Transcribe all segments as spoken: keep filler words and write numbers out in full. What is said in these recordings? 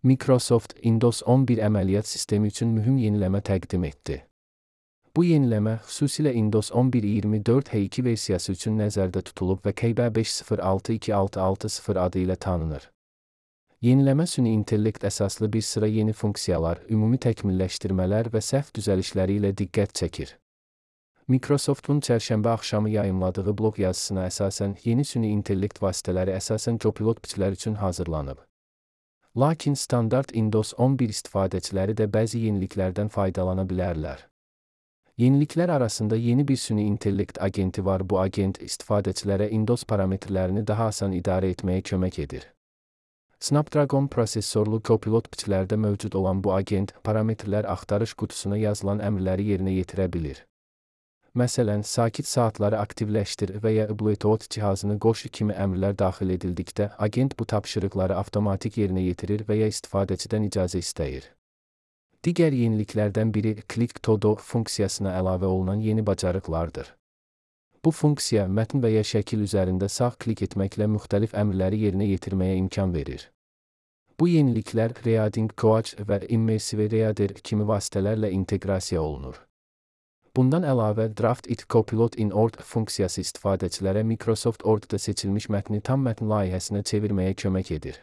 Microsoft Windows on bir əməliyyat sistemi üçün mühüm yeniləmə təqdim etdi. Bu yeniləmə xüsusilə Windows on bir iyirmi dörd H iki versiyası üçün nəzərdə tutulub və K B beş sıfır altı iki altı altı sıfır adı ilə tanınır. Yeniləmə süni intellekt əsaslı bir sıra yeni funksiyalar, ümumi təkmilləşdirmələr və səhv düzəlişləri ilə diqqət çəkir. Microsoft'un çərşənbə axşamı yayımladığı blog yazısına əsasən yeni süni intellekt vasitələri əsasən copilot bitlər üçün hazırlanıb. Lakin standart Windows on bir istifadəçiləri də bəzi yeniliklərdən faydalana bilərlər. Yeniliklər arasında yeni bir süni intellekt agenti var. Bu agent istifadəçilərə Windows parametrlərini daha asan idarə etməyə kömək edir. Snapdragon prosesorlu copilot bitlərdə mövcud olan bu agent parametrlər axtarış qutusuna yazılan əmrləri yerinə yetirə bilir. Məsələn, sakit saatları aktivləşdir və ya Bluetooth cihazını qoş kimi əmrlər daxil edildikdə, agent bu tapşırıqları avtomatik yerinə yetirir və ya istifadəçidən icazə istəyir. Digər yeniliklərdən biri Click to Do funksiyasına əlavə olunan yeni bacarıqlardır. Bu funksiya mətn və ya şəkil üzərində sağ klik etməklə müxtəlif əmrləri yerinə yetirməyə imkan verir. Bu yeniliklər Reading Coach və Immersive Reader kimi vasitələrlə inteqrasiya olunur. Bundan əlavə Draft It Copilot in Word funksiyası istifadəçilərə Microsoft Word'da seçilmiş mətni tam mətn layihəsinə çevirməyə kömək edir.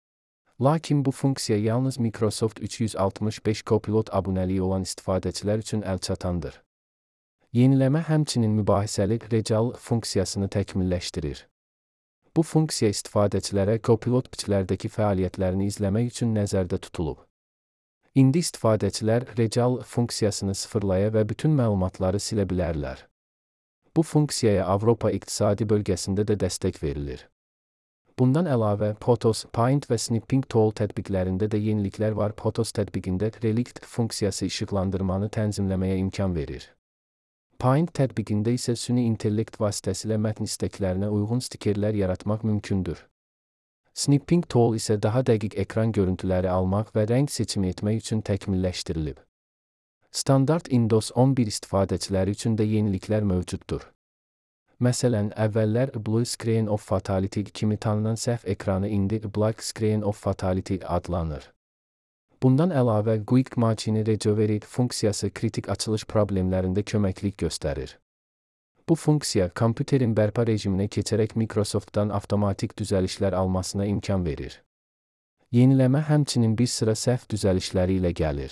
Lakin bu funksiya yalnız Microsoft üç yüz altmış beş Copilot abunəliyi olan istifadəçilər üçün əlçatandır. Yeniləmə həmçinin mübahisəli Recal funksiyasını təkmilləşdirir. Bu funksiya istifadəçilərə Copilot bitlərdəki fəaliyyətlərini izləmək üçün nəzərdə tutulub. İndi istifadəçilər Recal funksiyasını sıfırlaya və bütün məlumatları silə bilərlər. Bu funksiyaya Avropa İqtisadi Bölgəsində də dəstək verilir. Bundan əlavə Potos, Paint və Snipping Tool tətbiqlərində də yeniliklər var. Potos tətbiqində Relict funksiyası işıqlandırmanı tənzimləməyə imkan verir. Paint tətbiqində isə süni intellekt vasitəsilə mətn istəklərinə uyğun stikerlər yaratmaq mümkündür. Snipping Tool isə daha dəqiq ekran görüntüləri almaq və rəng seçimi etmək üçün təkmilləşdirilib. Standart Windows on bir istifadəçiləri üçün də yeniliklər mövcuddur. Məsələn, əvvəllər Blue Screen of Fatality kimi tanınan səhv ekranı indi Black Screen of Fatality adlanır. Bundan əlavə Quick Machine Recovery funksiyası kritik açılış problemlərində köməklik göstərir. Bu funksiya kompüterin bərpa rejiminə keçərək Microsoft'dan avtomatik düzəlişlər almasına imkan verir. Yeniləmə həmçinin bir sıra səhv düzəlişləri ilə gəlir.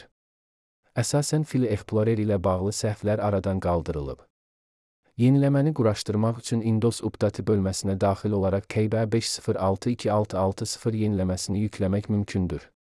Əsasən File Explorer ilə bağlı səhvlər aradan qaldırılıb. Yeniləməni quraşdırmaq üçün Windows Update bölməsinə daxil olaraq K B beş sıfır altı iki altı altı sıfır yeniləməsini yükləmək mümkündür.